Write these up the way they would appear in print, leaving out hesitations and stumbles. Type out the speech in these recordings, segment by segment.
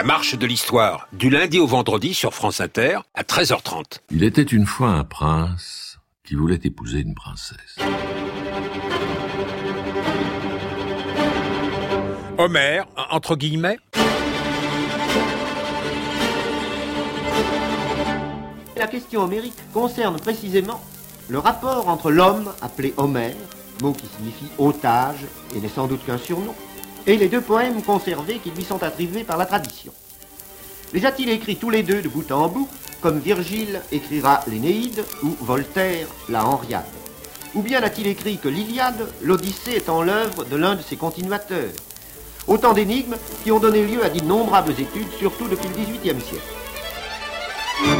marche de l'histoire, du lundi au vendredi sur France Inter, à 13h30. Il était une fois un prince qui voulait épouser une princesse. Homère, entre guillemets. La question homérique concerne précisément le rapport entre l'homme, appelé Homère, mot qui signifie otage et n'est sans doute qu'un surnom, et les deux poèmes conservés qui lui sont attribués par la tradition. Les a-t-il écrits tous les deux de bout en bout, comme Virgile écrira l'Énéide ou Voltaire la Henriade? Ou bien a-t-il écrit que l'Iliade, l'Odyssée étant l'œuvre de l'un de ses continuateurs? Autant d'énigmes qui ont donné lieu à d'innombrables études, surtout depuis le XVIIIe siècle.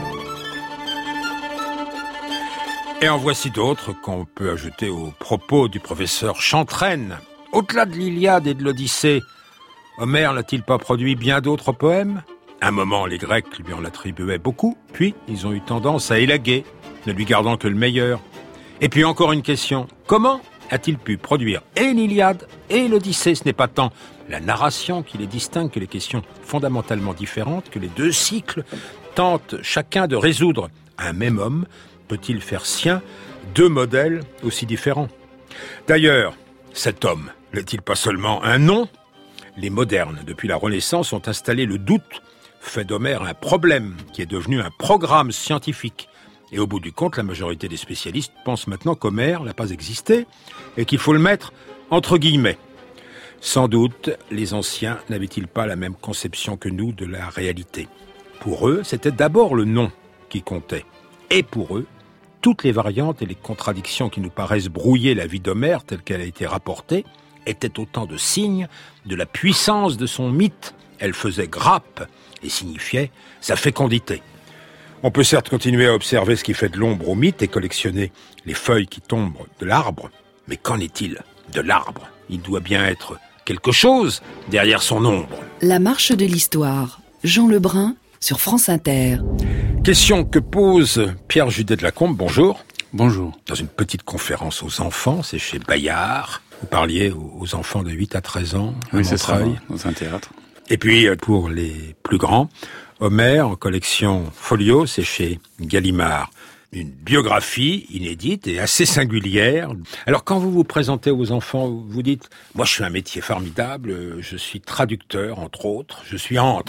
Et en voici d'autres qu'on peut ajouter aux propos du professeur Chantraine. Au-delà de l'Iliade et de l'Odyssée, Homère n'a-t-il pas produit bien d'autres poèmes? À un moment, les Grecs lui en attribuaient beaucoup, puis ils ont eu tendance à élaguer, ne lui gardant que le meilleur. Et puis encore une question, comment a-t-il pu produire et l'Iliade et l'Odyssée? Ce n'est pas tant la narration qui les distingue que les questions fondamentalement différentes que les deux cycles tentent chacun de résoudre. Un même homme peut-il faire sien deux modèles aussi différents? D'ailleurs, cet homme n'est-il pas seulement un nom? Les modernes, depuis la Renaissance, ont installé le doute, fait d'Homère un problème qui est devenu un programme scientifique. Et au bout du compte, la majorité des spécialistes pensent maintenant qu'Homère n'a pas existé et qu'il faut le mettre entre guillemets. Sans doute, les anciens n'avaient-ils pas la même conception que nous de la réalité. Pour eux, c'était d'abord le nom qui comptait. Et pour eux, toutes les variantes et les contradictions qui nous paraissent brouiller la vie d'Homère telle qu'elle a été rapportée étaient autant de signes de la puissance de son mythe. Elle faisait grappe et signifiait sa fécondité. On peut certes continuer à observer ce qui fait de l'ombre au mythe et collectionner les feuilles qui tombent de l'arbre, mais qu'en est-il de l'arbre? Il doit bien être quelque chose derrière son ombre. La marche de l'histoire, Jean Lebrun sur France Inter. Question que pose Pierre Judet de Lacombe, bonjour. Bonjour. Dans une petite conférence aux enfants, c'est chez Bayard. Vous parliez aux enfants de 8 à 13 ans à Oui, c'est ça, Montreuil. dans un théâtre. Et puis, pour les plus grands, Homère, en collection Folio, c'est chez Gallimard. Une biographie inédite et assez singulière. Alors, quand vous vous présentez aux enfants, vous dites « Moi, je suis un métier formidable, je suis traducteur, entre autres, je suis antre ».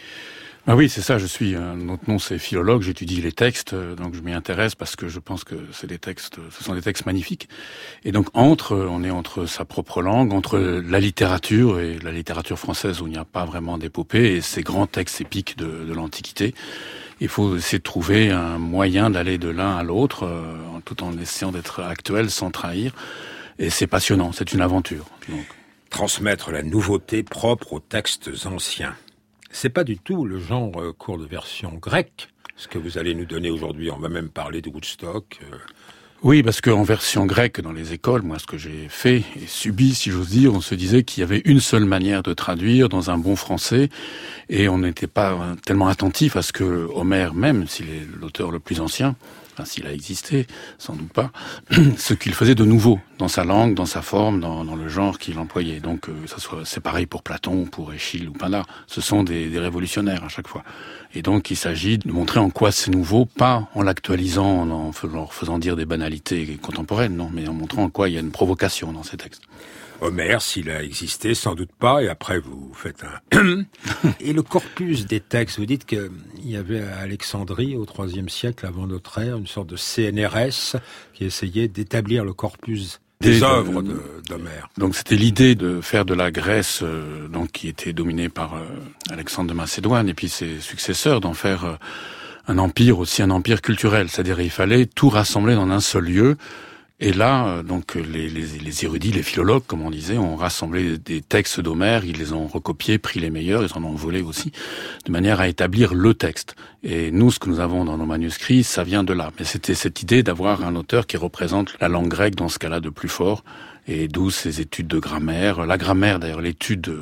Ah oui, c'est ça, notre nom c'est philologue, j'étudie les textes, donc je m'y intéresse parce que je pense que ce sont des textes magnifiques. Et donc on est entre sa propre langue, entre la littérature et la littérature française où il n'y a pas vraiment d'épopée et ces grands textes épiques de l'Antiquité. Il faut essayer de trouver un moyen d'aller de l'un à l'autre, tout en essayant d'être actuel sans trahir. Et c'est passionnant, c'est une aventure. Donc. Transmettre la nouveauté propre aux textes anciens. C'est pas du tout le genre cours de version grecque, ce que vous allez nous donner aujourd'hui. On va même parler de Woodstock. Oui, parce qu'en version grecque, dans les écoles, moi, ce que j'ai fait et subi, si j'ose dire, on se disait qu'il y avait une seule manière de traduire dans un bon français, et on n'était pas tellement attentif à ce que Homère, même s'il est l'auteur le plus ancien, enfin s'il a existé, sans doute pas, ce qu'il faisait de nouveau dans sa langue, dans sa forme, dans le genre qu'il employait. Donc c'est pareil pour Platon, pour Échille ou Pindare. Ce sont des révolutionnaires à chaque fois. Et donc il s'agit de montrer en quoi c'est nouveau, pas en l'actualisant, en leur faisant dire des banalités contemporaines, non, mais en montrant en quoi il y a une provocation dans ces textes. Homère, s'il a existé, sans doute pas, et après vous faites un... Et le corpus des textes, vous dites qu'il y avait à Alexandrie, au IIIe siècle avant notre ère, une sorte de CNRS qui essayait d'établir le corpus des œuvres d'Homère. Donc c'était l'idée de faire de la Grèce, donc qui était dominée par Alexandre de Macédoine et puis ses successeurs, d'en faire un empire, aussi un empire culturel. C'est-à-dire il fallait tout rassembler dans un seul lieu. Et là, donc les érudits, les philologues, comme on disait, ont rassemblé des textes d'Homère, ils les ont recopiés, pris les meilleurs, ils en ont volé aussi, de manière à établir le texte. Et nous, ce que nous avons dans nos manuscrits, ça vient de là. Mais c'était cette idée d'avoir un auteur qui représente la langue grecque dans ce cas-là de plus fort, Et d'où ces études de grammaire. La grammaire, d'ailleurs, l'étude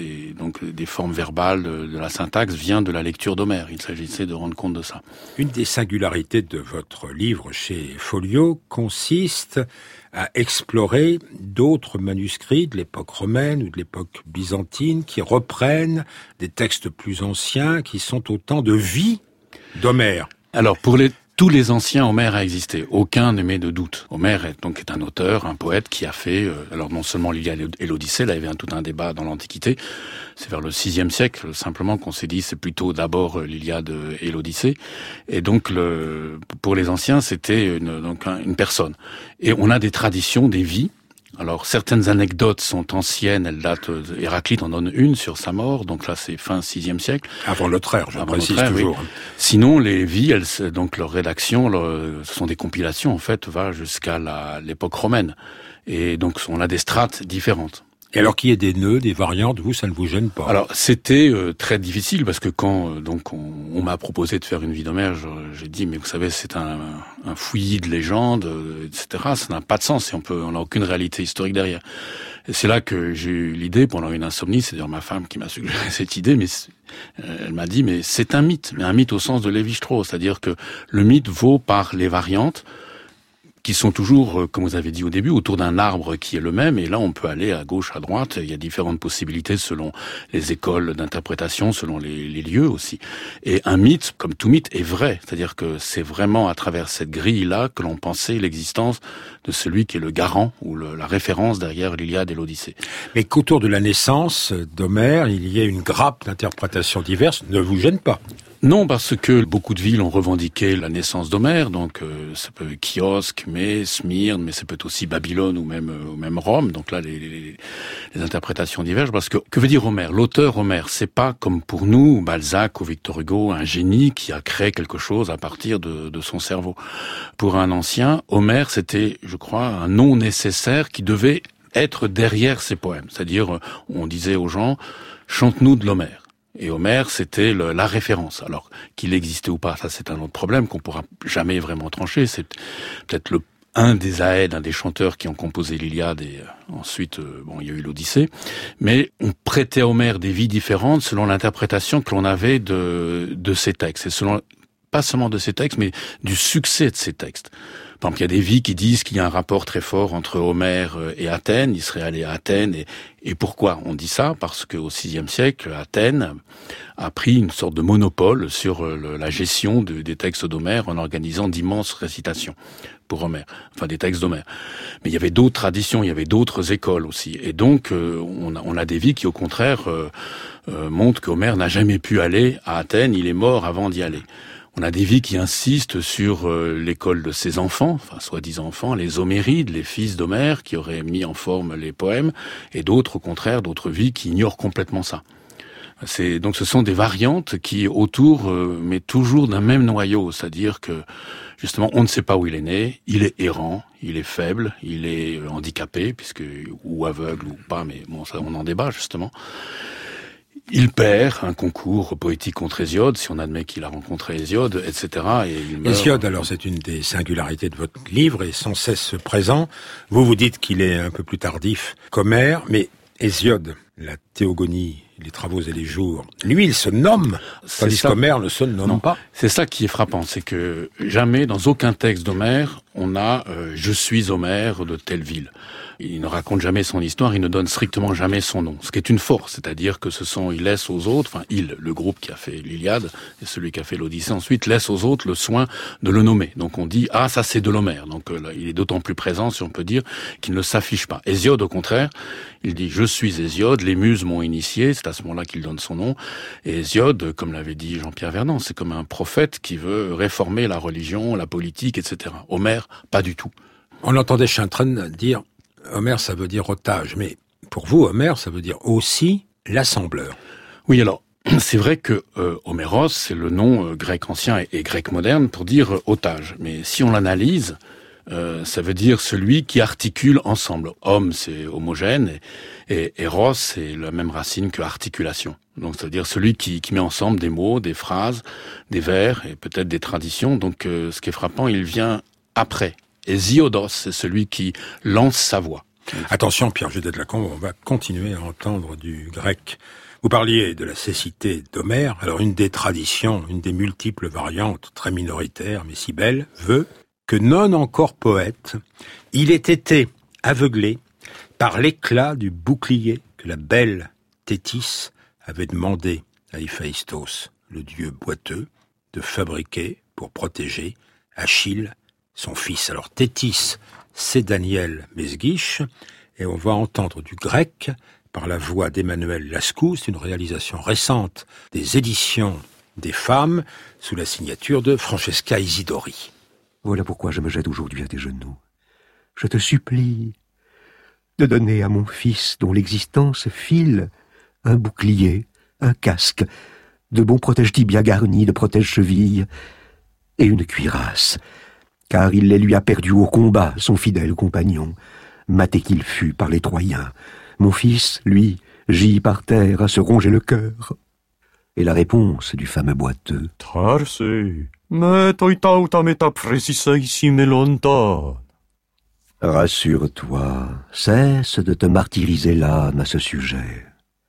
des formes verbales, de la syntaxe, vient de la lecture d'Homère. Il s'agissait de rendre compte de ça. Une des singularités de votre livre chez Folio consiste à explorer d'autres manuscrits de l'époque romaine ou de l'époque byzantine qui reprennent des textes plus anciens qui sont autant de vie d'Homère. Alors, tous les anciens, Homère a existé. Aucun n'émet de doute. Homère est un auteur, un poète qui a fait, alors non seulement l'Iliade et l'Odyssée, là il y avait tout un débat dans l'Antiquité, c'est vers le VIe siècle simplement qu'on s'est dit c'est plutôt d'abord l'Iliade et l'Odyssée. Et donc pour les anciens c'était une personne. Et on a des traditions, des vies. Alors, certaines anecdotes sont anciennes, elles datent, Héraclite en donne une sur sa mort, donc là c'est fin VIe siècle. Avant notre ère, je précise toujours. Oui. Sinon, les vies, donc leur rédaction, ce sont des compilations, en fait, va jusqu'à l'époque romaine. Et donc, on a des strates différentes. Et alors qu'il y ait des nœuds, des variantes, vous, ça ne vous gêne pas? Alors, c'était très difficile parce que quand on m'a proposé de faire une vie d'Homère, j'ai dit mais vous savez c'est un fouillis de légendes, etc. Ça n'a pas de sens et on n'a aucune réalité historique derrière. Et c'est là que j'ai eu l'idée pendant une insomnie, c'est d'ailleurs ma femme qui m'a suggéré cette idée, mais elle m'a dit mais c'est un mythe, mais un mythe au sens de Lévi-Strauss, c'est-à-dire que le mythe vaut par les variantes qui sont toujours, comme vous avez dit au début, autour d'un arbre qui est le même, et là on peut aller à gauche, à droite, il y a différentes possibilités selon les écoles d'interprétation, selon les lieux aussi. Et un mythe, comme tout mythe, est vrai, c'est-à-dire que c'est vraiment à travers cette grille-là que l'on pensait l'existence de celui qui est le garant, ou la référence derrière l'Iliade et l'Odyssée. Mais qu'autour de la naissance d'Homère, il y ait une grappe d'interprétations diverses, ne vous gêne pas? Non, parce que beaucoup de villes ont revendiqué la naissance d'Homère, donc ça peut Kiosque, mais Smyrne, mais ça peut être aussi Babylone ou même Rome. Donc là, les interprétations divergent. Parce que veut dire Homère? L'auteur Homère, c'est pas comme pour nous, Balzac ou Victor Hugo, un génie qui a créé quelque chose à partir de son cerveau. Pour un ancien, Homère, c'était, je crois, un nom nécessaire qui devait être derrière ses poèmes. C'est-à-dire, on disait aux gens, chante-nous de l'Homère. Et Homère, c'était la référence. Alors, qu'il existait ou pas, ça c'est un autre problème qu'on pourra jamais vraiment trancher. C'est peut-être un des Aèdes, un des chanteurs qui ont composé l'Iliade et ensuite, il y a eu l'Odyssée. Mais on prêtait à Homère des vies différentes selon l'interprétation que l'on avait de ces textes. Et selon, pas seulement de ces textes, mais du succès de ces textes. Par exemple, il y a des vies qui disent qu'il y a un rapport très fort entre Homère et Athènes. Il serait allé à Athènes. Et pourquoi on dit ça? Parce qu'au VIe siècle, Athènes a pris une sorte de monopole sur la gestion des textes d'Homère en organisant d'immenses récitations pour Homère, enfin des textes d'Homère. Mais il y avait d'autres traditions, il y avait d'autres écoles aussi. Et donc, on a des vies qui, au contraire, montrent qu'Homère n'a jamais pu aller à Athènes. Il est mort avant d'y aller. On a des vies qui insistent sur l'école de ses enfants, enfin soi-disant enfants, les Homérides, les fils d'Homère, qui auraient mis en forme les poèmes, et d'autres, au contraire, d'autres vies qui ignorent complètement ça. Donc ce sont des variantes qui autour, mais toujours d'un même noyau, c'est-à-dire que justement on ne sait pas où il est né, il est errant, il est faible, il est handicapé, ou aveugle ou pas, mais bon ça on en débat justement. Il perd un concours poétique contre Hésiode, si on admet qu'il a rencontré Hésiode, etc. Et il meurt. Hésiode, alors, c'est une des singularités de votre livre, et sans cesse présent. Vous dites qu'il est un peu plus tardif qu'Homère, mais Hésiode, la Théogonie, les travaux et les jours, lui, il se nomme, tandis qu'Homère ne se nomme pas. C'est ça qui est frappant, c'est que jamais, dans aucun texte d'Homère, on a « je suis Homère de telle ville ». Il ne raconte jamais son histoire, il ne donne strictement jamais son nom. Ce qui est une force, c'est-à-dire que il laisse aux autres, le groupe qui a fait l'Iliade, et celui qui a fait l'Odyssée ensuite, laisse aux autres le soin de le nommer. Donc on dit, ça c'est de l'Homère. Donc là, il est d'autant plus présent, si on peut dire, qu'il ne s'affiche pas. Hésiode, au contraire, il dit, je suis Hésiode, les muses m'ont initié, c'est à ce moment-là qu'il donne son nom. Et Hésiode, comme l'avait dit Jean-Pierre Vernant, c'est comme un prophète qui veut réformer la religion, la politique, etc. Homère, pas du tout. On entendait Chantrenne dire, Homère, ça veut dire otage, mais pour vous, Homère, ça veut dire aussi l'assembleur. Oui, alors, c'est vrai que Homéros, c'est le nom grec ancien et grec moderne pour dire otage. Mais si on l'analyse, ça veut dire celui qui articule ensemble. Homme, c'est homogène, et Eros, c'est la même racine que articulation. Donc, ça veut dire celui qui met ensemble des mots, des phrases, des vers, et peut-être des traditions. Donc, ce qui est frappant, il vient après. Et Ziodos, c'est celui qui lance sa voix. Attention, Pierre Judet de Lacombe, on va continuer à entendre du grec. Vous parliez de la cécité d'Homère. Alors, une des traditions, une des multiples variantes, très minoritaires, mais si belles, veut que non encore poète, il ait été aveuglé par l'éclat du bouclier que la belle Thétis avait demandé à Héphaïstos, le dieu boiteux, de fabriquer pour protéger Achille, son fils. Alors Thétis, c'est Daniel Mesguich, et on va entendre du grec par la voix d'Emmanuel Lascaux. C'est une réalisation récente des éditions des femmes, sous la signature de Francesca Isidori. Voilà pourquoi je me jette aujourd'hui à tes genoux. Je te supplie de donner à mon fils, dont l'existence file, un bouclier, un casque, de bons protège-dits bien garnis, de protège-chevilles, et une cuirasse, car il les lui a perdus au combat, son fidèle compagnon, maté qu'il fut par les Troyens. Mon fils, lui, gît par terre à se ronger le cœur. Et la réponse du fameux boiteux: Tarse, me toitauta meta precisissime lontan. Rassure-toi, cesse de te martyriser l'âme à ce sujet.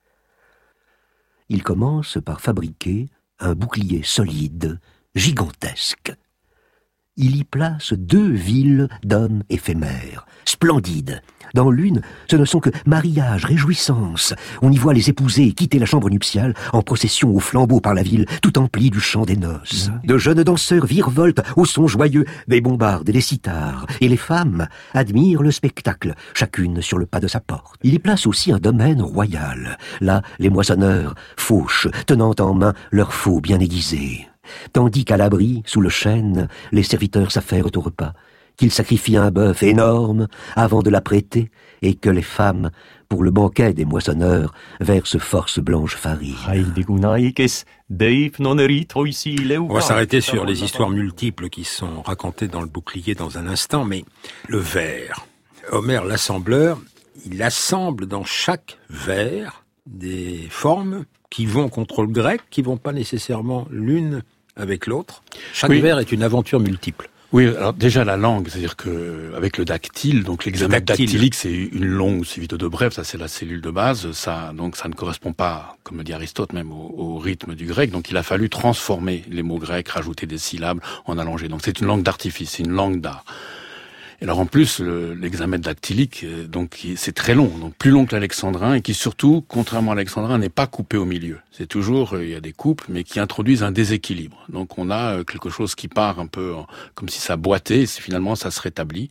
Il commence par fabriquer un bouclier solide, gigantesque. Il y place 2 villes d'hommes éphémères, splendides. Dans l'une, ce ne sont que mariage, réjouissance. On y voit les épousés quitter la chambre nuptiale en procession au flambeau par la ville, tout emplie du chant des noces. De jeunes danseurs virevoltent au son joyeux des bombardes et des cithars, et les femmes admirent le spectacle, chacune sur le pas de sa porte. Il y place aussi un domaine royal. Là, les moissonneurs fauchent, tenant en main leurs faux bien aiguisés. Tandis qu'à l'abri, sous le chêne, les serviteurs s'affairent au repas, qu'ils sacrifient un bœuf énorme avant de l'apprêter, et que les femmes, pour le banquet des moissonneurs, versent force blanche farine. On va s'arrêter sur les histoires multiples qui sont racontées dans le bouclier dans un instant, mais le vers. Homère, l'assembleur, il assemble dans chaque vers des formes qui vont contre le grec, qui vont pas nécessairement l'une avec l'autre. Chaque vers est une aventure multiple. Oui, alors déjà la langue, c'est-à-dire que avec le dactyle, donc l'examen dactylique, c'est une longue suivi de 2 brèves, ça c'est la cellule de base, ça donc ça ne correspond pas, comme le dit Aristote même, au rythme du grec. Donc il a fallu transformer les mots grecs, rajouter des syllabes, en allonger. Donc c'est une langue d'artifice, c'est une langue d'art. Et alors en plus, l'examen dactylique, donc c'est très long, donc plus long que l'alexandrin, et qui surtout, contrairement à l'alexandrin, n'est pas coupé au milieu. C'est toujours, il y a des coupes, mais qui introduisent un déséquilibre. Donc on a quelque chose qui part un peu comme si ça boitait, et finalement ça se rétablit.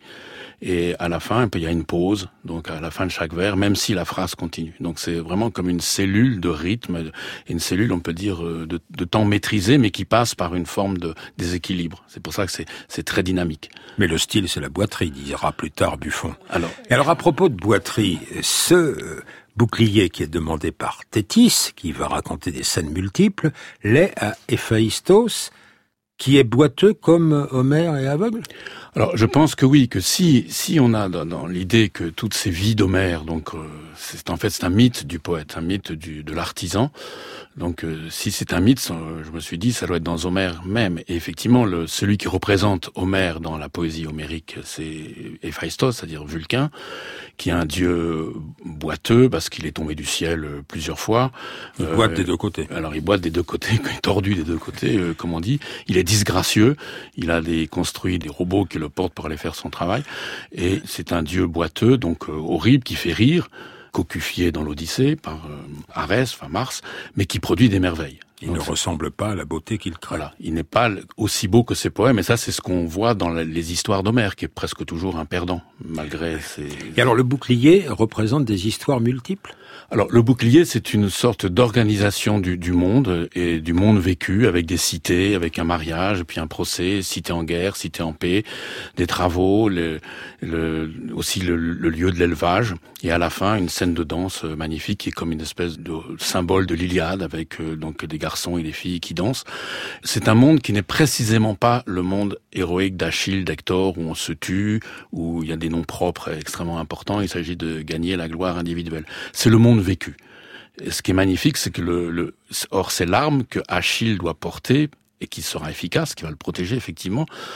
Et à la fin, il y a une pause, donc à la fin de chaque vers, même si la phrase continue. Donc c'est vraiment comme une cellule de rythme, une cellule, on peut dire, de temps maîtrisé, mais qui passe par une forme de déséquilibre. C'est pour ça que c'est très dynamique. Mais le style, c'est la boiterie, dira plus tard Buffon. Alors à propos de boiterie, ce bouclier qui est demandé par Thétis, qui va raconter des scènes multiples, l'est à Héphaïstos, qui est boiteux comme Homère est aveugle? Alors, je pense que oui, que si on a dans l'idée que toutes ces vies d'Homère, donc c'est un mythe du poète, un mythe de l'artisan. Donc, si c'est un mythe, je me suis dit, ça doit être dans Homère même. Et effectivement, celui qui représente Homère dans la poésie homérique, c'est Héphaïstos, c'est-à-dire Vulcain, qui est un dieu boiteux parce qu'il est tombé du ciel plusieurs fois. Il boite des 2 côtés. Alors, il boite des 2 côtés, tordu des 2 côtés, comme on dit. Il est disgracieux. Il a construit des robots qui le portent pour aller faire son travail. Et c'est un dieu boiteux, donc horrible, qui fait rire, cocufié dans l'Odyssée par Arès, Mars, mais qui produit des merveilles. Il ne ressemble pas à la beauté qu'il crée. Voilà, il n'est pas aussi beau que ses poèmes, et ça c'est ce qu'on voit dans les histoires d'Homère, qui est presque toujours un perdant, malgré ses... Et alors le bouclier représente des histoires multiples? Alors le bouclier, c'est une sorte d'organisation du monde, et du monde vécu, avec des cités, avec un mariage, puis un procès, cité en guerre, cité en paix, des travaux, aussi le lieu de l'élevage, et à la fin une scène de danse magnifique qui est comme une espèce de symbole de l'Iliade, avec donc des garçons et des filles qui dansent. C'est un monde qui n'est précisément pas le monde héroïque d'Achille, d'Hector, où on se tue, où il y a des noms propres extrêmement importants, il s'agit de gagner la gloire individuelle. C'est le monde vécu. Et ce qui est magnifique, c'est que or c'est l'arme que Achille doit porter, et qui sera efficace, qui va le protéger effectivement,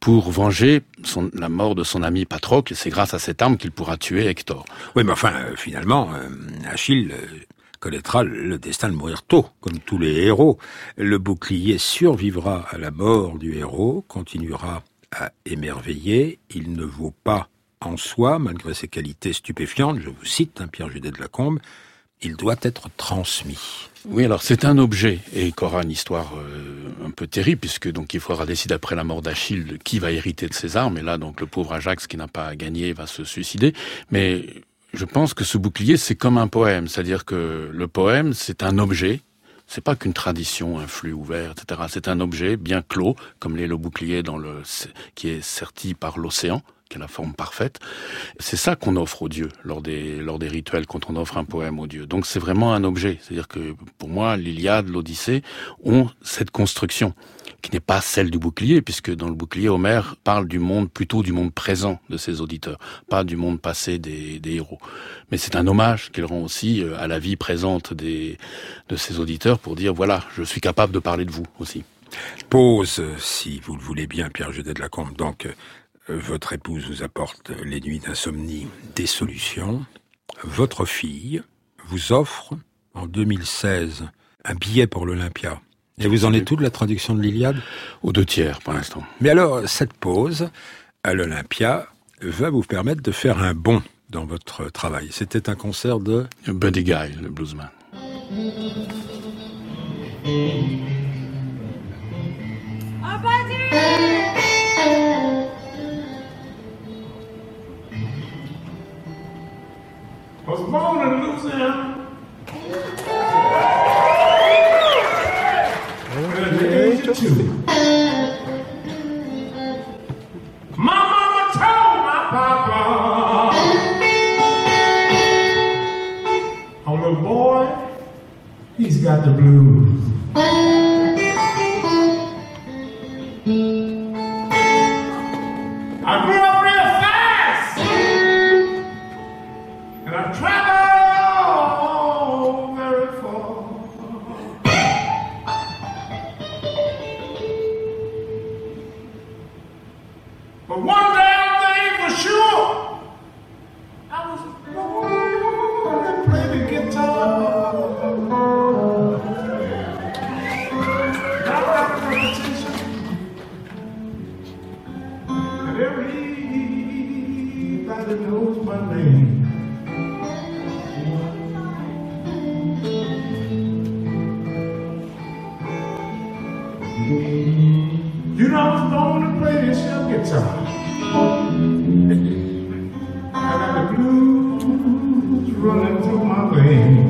pour venger la mort de son ami Patrocle, et c'est grâce à cette arme qu'il pourra tuer Hector. Oui, mais enfin, finalement, Achille connaîtra le destin de mourir tôt, comme tous les héros. Le bouclier survivra à la mort du héros, continuera à émerveiller, il ne vaut pas en soi, malgré ses qualités stupéfiantes, je vous cite, Pierre Judet de Lacombe, il doit être transmis. Oui, alors c'est un objet, et qu'aura une histoire un peu terrible, puisque donc il faudra décider après la mort d'Achille qui va hériter de ses armes, et là donc le pauvre Ajax qui n'a pas gagné va se suicider, mais je pense que ce bouclier c'est comme un poème, c'est-à-dire que le poème c'est un objet, c'est pas qu'une tradition, un flux ouvert, etc. C'est un objet bien clos, comme l'est le bouclier qui est serti par l'océan, qui a la forme parfaite. C'est ça qu'on offre aux dieux lors des rituels, quand on offre un poème aux dieux. Donc c'est vraiment un objet. C'est-à-dire que pour moi, l'Iliade, l'Odyssée ont cette construction qui n'est pas celle du bouclier, puisque dans le bouclier, Homère parle plutôt du monde présent de ses auditeurs, pas du monde passé des héros. Mais c'est un hommage qu'il rend aussi à la vie présente de ses auditeurs pour dire, voilà, je suis capable de parler de vous aussi. Pause, si vous le voulez bien, Pierre Judet de Lacombe. Donc, votre épouse vous apporte les nuits d'insomnie des solutions. Votre fille vous offre, en 2016, un billet pour l'Olympia. Et vous en êtes où de la traduction de l'Iliade ? Aux 2/3 pour l'instant. Mais alors, cette pause à l'Olympia va vous permettre de faire un bond dans votre travail. C'était un concert de Buddy Guy, le bluesman. Was born in Louisiana. At the age of 2. My mama told my papa, oh little boy, he's got the blues. I grew up real fast, and I traveled very far. But one damn thing for sure, I was born to play the guitar. Not like a competition, and everybody knows my name. You know I was born to play this young guitar. I got the blues running through my veins.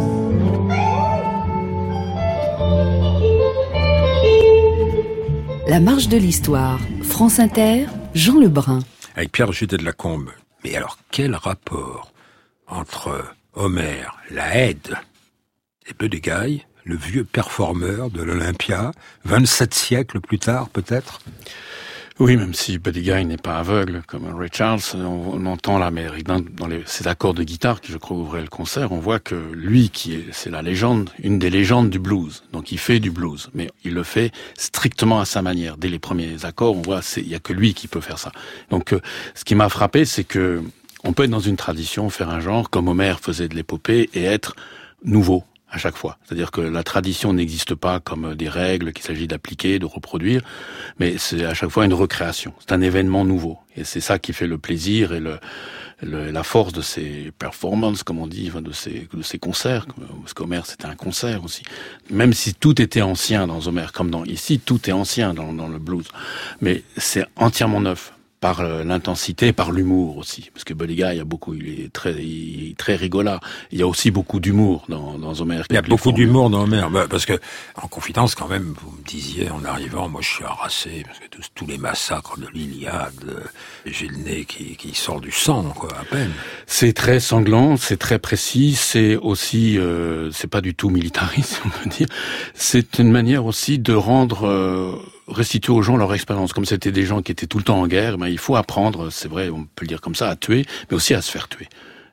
La marche de l'histoire. France Inter, Jean Lebrun. avec Pierre Judet de Lacombe. Mais alors, quel rapport entre Homère, la Haide, et Buddy Guy, le vieux performeur de l'Olympia, 27 siècles plus tard peut-être? Oui, même si Buddy Guy n'est pas aveugle comme Ray Charles, on entend là, mais dans ces accords de guitare qui, je crois, ouvraient le concert, on voit que lui, c'est la légende, une des légendes du blues. Donc il fait du blues, mais il le fait strictement à sa manière. Dès les premiers accords, on voit, il y a que lui qui peut faire ça. Donc ce qui m'a frappé, c'est que on peut être dans une tradition, faire un genre comme Homère faisait de l'épopée et être nouveau à chaque fois. C'est-à-dire que la tradition n'existe pas comme des règles qu'il s'agit d'appliquer, de reproduire, mais c'est à chaque fois une recréation. C'est un événement nouveau. Et c'est ça qui fait le plaisir et la force de ces performances, comme on dit, de ces concerts. Parce qu'Homère, c'était un concert aussi. Même si tout était ancien dans Homère, comme ici, tout est ancien dans le blues. Mais c'est entièrement neuf. Par l'intensité, par l'humour aussi, parce que Buddy Guy, il est très rigolard. Il y a aussi beaucoup d'humour dans Homère. Il y a beaucoup d'humour dans Homère, parce que en confidence quand même, vous me disiez en arrivant, moi je suis harassé parce que tous les massacres de l'Iliade, j'ai le nez qui sort du sang, quoi, à peine. C'est très sanglant, c'est très précis, c'est aussi, c'est pas du tout militariste, on peut dire. C'est une manière aussi de rendre restituer aux gens leur expérience. Comme c'était des gens qui étaient tout le temps en guerre, il faut apprendre, c'est vrai, on peut le dire comme ça, à tuer, mais aussi à se faire tuer.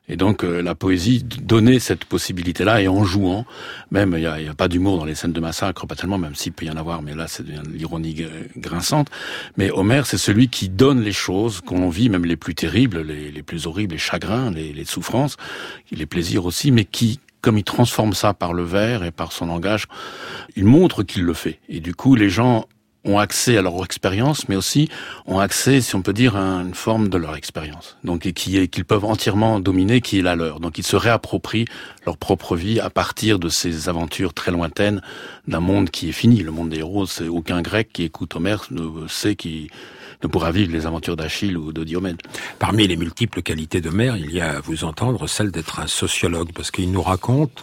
Et donc la poésie donnait cette possibilité-là, et en jouant, même il y a pas d'humour dans les scènes de massacre, pas tellement, même s'il peut y en avoir, mais là c'est de l'ironie grinçante. Mais Homère, c'est celui qui donne les choses qu'on vit, même les plus terribles, les plus horribles, les chagrins, les souffrances, les plaisirs aussi, mais qui, comme il transforme ça par le vers et par son langage, il montre qu'il le fait. Et du coup, les gens ont accès à leur expérience, mais aussi ont accès, si on peut dire, à une forme de leur expérience. Donc, qu'ils peuvent entièrement dominer, qui est la leur. Donc, ils se réapproprient leur propre vie à partir de ces aventures très lointaines d'un monde qui est fini. Le monde des héros, c'est aucun Grec qui écoute Homère ne sait qu'il ne pourra vivre les aventures d'Achille ou de Diomède. Parmi les multiples qualités d'Homère, il y a, à vous entendre, celle d'être un sociologue, parce qu'il nous raconte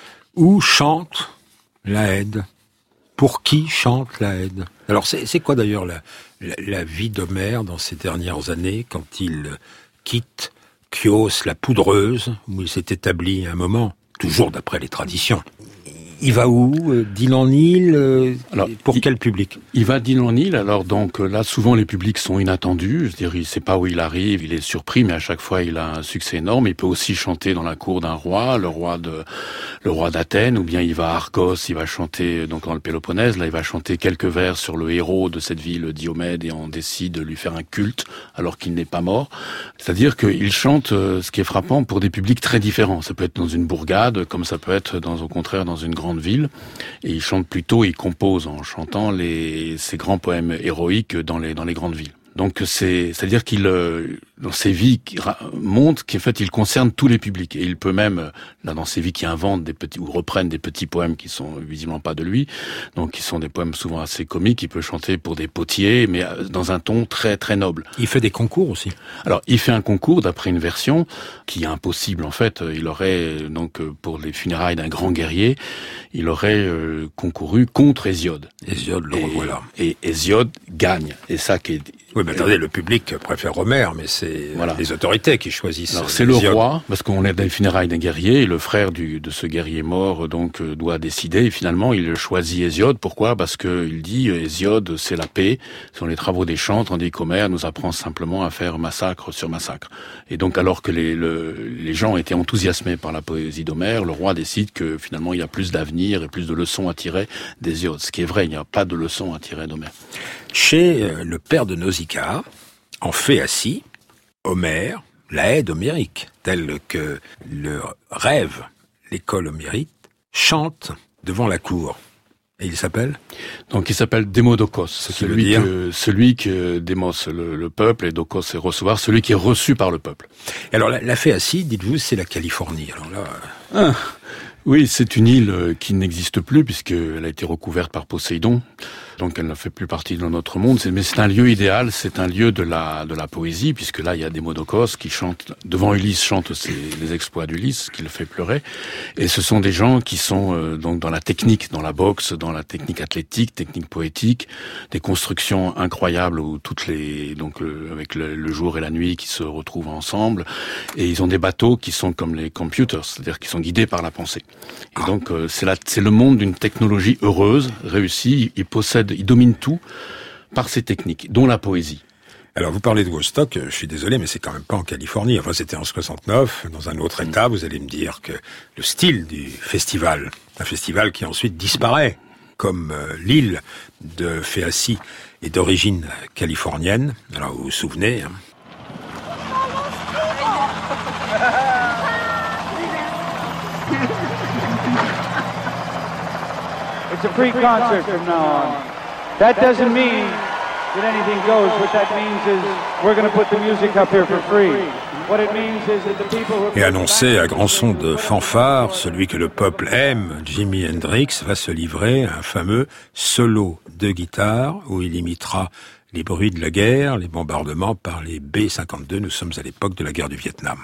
où chante l'Aède. Pour qui chante l'Aède? Alors c'est quoi d'ailleurs la vie d'Homère dans ces dernières années, quand il quitte Chios la poudreuse, où il s'est établi un moment, toujours d'après les traditions? Il va où? D'île en île? Alors, pour quel public? Il va d'île en île. Alors donc là, souvent les publics sont inattendus. C'est-à-dire, il sait pas où il arrive, il est surpris, mais à chaque fois il a un succès énorme. Il peut aussi chanter dans la cour d'un roi, le roi d'Athènes, ou bien il va à Argos, il va chanter donc dans le Péloponnèse. Là, il va chanter quelques vers sur le héros de cette ville, Diomède, et on décide de lui faire un culte alors qu'il n'est pas mort. C'est-à-dire qu'il chante, ce qui est frappant, pour des publics très différents. Ça peut être dans une bourgade, comme ça peut être au contraire dans une grande ville, et il chante plutôt, il compose en chantant ces grands poèmes héroïques dans les grandes villes. Donc c'est-à-dire qu'il dans ses vies montre qu'en fait il concerne tous les publics, et il peut même là dans ses vies qui inventent des petits ou reprennent des petits poèmes qui sont visiblement pas de lui, donc qui sont des poèmes souvent assez comiques. Il peut chanter pour des potiers, mais dans un ton très très noble. Il fait des concours aussi. Alors il fait un concours d'après une version qui est impossible en fait. Il aurait donc pour les funérailles d'un grand guerrier, il aurait concouru contre Hésiode. Hésiode, le revoilà. Et Hésiode gagne. Et ça qui est... Oui, mais attendez, le public préfère Homère, mais c'est les autorités qui choisissent. Alors c'est le roi, parce qu'on est dans les funérailles d'un guerrier, et le frère de ce guerrier mort donc doit décider, et finalement il choisit Hésiode. Pourquoi? Parce que il dit Hésiode c'est la paix, ce sont les travaux des champs, tandis qu'Homère nous apprend simplement à faire massacre sur massacre. Et donc alors que les gens étaient enthousiasmés par la poésie d'Homère, le roi décide que finalement il y a plus d'avenir et plus de leçons à tirer d'Hésiode. Ce qui est vrai, il n'y a pas de leçons à tirer d'Homère. Chez le père de Nausicaa, en Phéacie, Homère, l'Aède homérique, telle que le rêve l'école homérique, chante devant la cour. Et il s'appelle? Donc il s'appelle Démodocos, celui que Démos, le peuple, et Docos c'est recevoir, celui qui est reçu par le peuple. Et alors la Phéacie, dites-vous, c'est la Californie. Alors là... Oui, c'est une île qui n'existe plus puisqu'elle a été recouverte par Poséidon. Donc elle ne fait plus partie de notre monde. Mais c'est un lieu idéal, c'est un lieu de la poésie, puisque là il y a Démodocos qui chante, devant Ulysse chante les exploits d'Ulysse, qui le fait pleurer. Et ce sont des gens qui sont donc dans la technique, dans la boxe, dans la technique athlétique, technique poétique, des constructions incroyables où avec le jour et la nuit qui se retrouvent ensemble. Et ils ont des bateaux qui sont comme les computers, c'est-à-dire qui sont guidés par la pensée. Et donc c'est le monde d'une technologie heureuse, réussie. Il domine tout par ses techniques, dont la poésie. Alors vous parlez de Woodstock, je suis désolé, mais c'est quand même pas en Californie. Enfin, c'était en 69, dans un autre État. Vous allez me dire que le style du festival, un festival qui ensuite disparaît, comme l'île de Phéacie est d'origine californienne. Alors vous vous souvenez, hein. It's a free concert from now on. That doesn't mean that anything goes. What that means is we're going to put the music up here for free. What it means is that the people who... Et annoncé à grand son de fanfare, celui que le peuple aime, Jimi Hendrix, va se livrer à un fameux solo de guitare où il imitera les bruits de la guerre, les bombardements par les B-52. Nous sommes à l'époque de la guerre du Vietnam.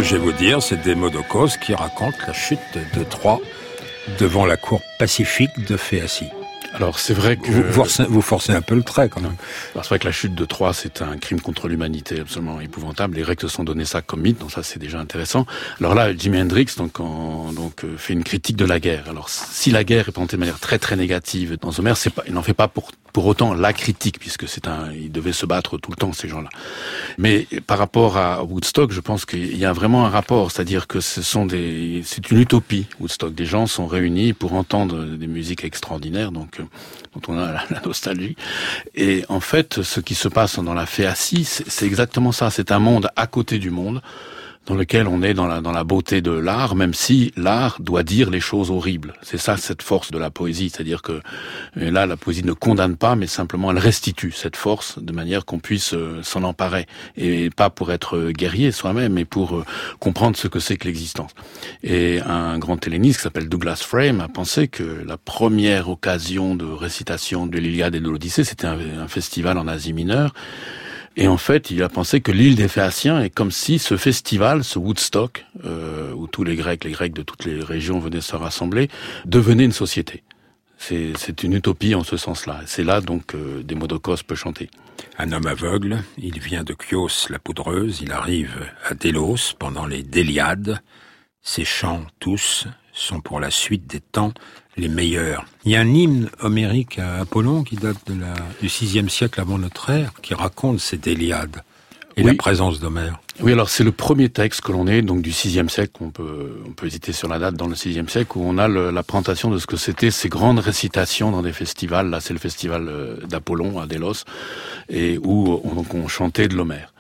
je vais vous dire, c'est Démodocos qui raconte la chute de Troie devant la cour pacifique de Phéacie. Alors c'est vrai que... Vous forcez un peu le trait quand même. Alors c'est vrai que la chute de Troie, c'est un crime contre l'humanité absolument épouvantable. Les Grecs se sont donné ça comme mythe, donc ça c'est déjà intéressant. Alors là, Jimi Hendrix fait une critique de la guerre. Alors si la guerre est présentée de manière très très négative dans Homère, il n'en fait pas pour autant la critique, puisque ils devaient se battre tout le temps, ces gens-là. Mais par rapport à Woodstock, je pense qu'il y a vraiment un rapport, c'est-à-dire que c'est une utopie, Woodstock. Des gens sont réunis pour entendre des musiques extraordinaires, dont on a la nostalgie. Et en fait, ce qui se passe dans la Phéacie, c'est exactement ça. C'est un monde à côté du monde, dans lequel on est dans la beauté de l'art, même si l'art doit dire les choses horribles. C'est ça, cette force de la poésie. C'est-à-dire que là, la poésie ne condamne pas, mais simplement elle restitue cette force de manière qu'on puisse s'en emparer. Et pas pour être guerrier soi-même, mais pour comprendre ce que c'est que l'existence. Et un grand helléniste qui s'appelle Douglas Frame a pensé que la première occasion de récitation de l'Iliade et de l'Odyssée, c'était un festival en Asie mineure. Et en fait, il a pensé que l'île des Phéaciens est comme si ce festival, ce Woodstock, où tous les Grecs de toutes les régions venaient se rassembler, devenait une société. C'est une utopie en ce sens-là. C'est là donc Démodocos peut chanter. Un homme aveugle, il vient de Chios la poudreuse, il arrive à Délos pendant les Déliades. Ses chants, tous, sont pour la suite des temps les meilleurs. Il y a un hymne homérique à Apollon qui date du VIe siècle avant notre ère, qui raconte ces Déliades et la présence d'Homère. Oui, alors c'est le premier texte que l'on ait, donc du VIe siècle, on peut hésiter sur la date, dans le VIe siècle, où on a la présentation de ce que c'était ces grandes récitations dans des festivals. Là, c'est le festival d'Apollon à Délos, et où on chantait de l'Homère.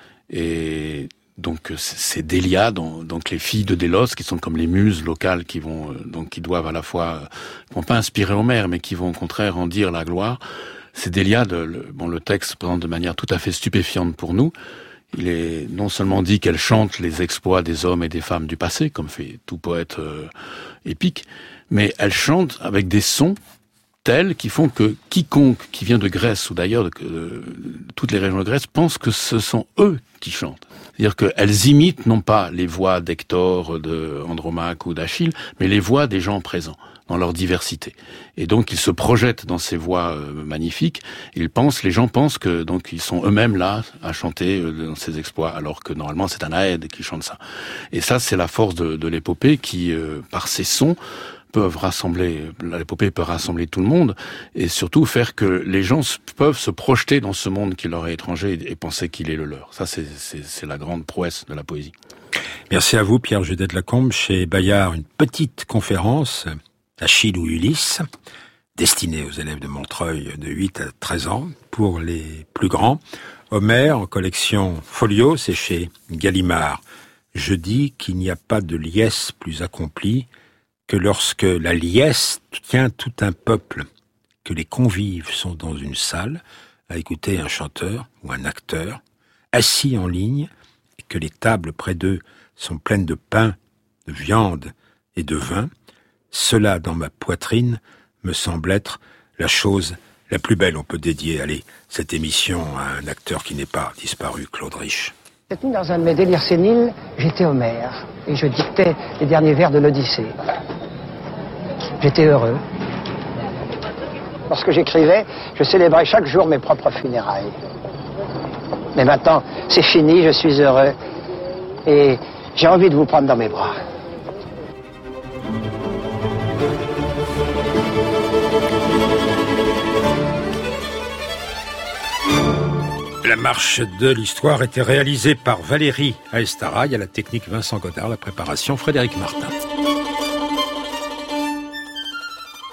Et donc ces Déliades, donc les filles de Délos, qui sont comme les muses locales qui doivent à la fois, qui vont pas inspirer Homère, mais qui vont au contraire en dire la gloire. Ces Déliades, le texte se présente de manière tout à fait stupéfiante pour nous. Il est non seulement dit qu'elles chantent les exploits des hommes et des femmes du passé, comme fait tout poète épique, mais elles chantent avec des sons tels qui font que quiconque qui vient de Grèce ou d'ailleurs de toutes les régions de Grèce pense que ce sont eux qui chantent. C'est-à-dire qu'elles imitent non pas les voix d'Hector, d'Andromaque ou d'Achille, mais les voix des gens présents, dans leur diversité. Et donc ils se projettent dans ces voix magnifiques. Les gens pensent que donc ils sont eux-mêmes là à chanter dans ces exploits, alors que normalement c'est un Aède qui chante ça. Et ça, c'est la force de l'épopée qui, par ses sons, l'épopée peut rassembler tout le monde et surtout faire que les gens peuvent se projeter dans ce monde qui leur est étranger et penser qu'il est le leur. Ça, c'est la grande prouesse de la poésie. Merci à vous, Pierre Judet de Lacombe. Chez Bayard, une petite conférence, Achille ou Ulysse, destinée aux élèves de Montreuil de 8 à 13 ans. Pour les plus grands, Homère, en collection Folio, c'est chez Gallimard. Je dis qu'il n'y a pas de liesse plus accomplie que lorsque la liesse tient tout un peuple, que les convives sont dans une salle à écouter un chanteur ou un acteur, assis en ligne, et que les tables près d'eux sont pleines de pain, de viande et de vin, cela dans ma poitrine me semble être la chose la plus belle. On peut dédier, cette émission à un acteur qui n'est pas disparu, Claude Rich. Cette nuit, dans un de mes délires séniles, j'étais Homère et je dictais les derniers vers de l'Odyssée. J'étais heureux. Lorsque j'écrivais, je célébrais chaque jour mes propres funérailles. Mais maintenant, c'est fini, je suis heureux et j'ai envie de vous prendre dans mes bras. La marche de l'histoire était réalisée par Valérie Aestaraï, à la technique Vincent Godard, la préparation Frédéric Martin.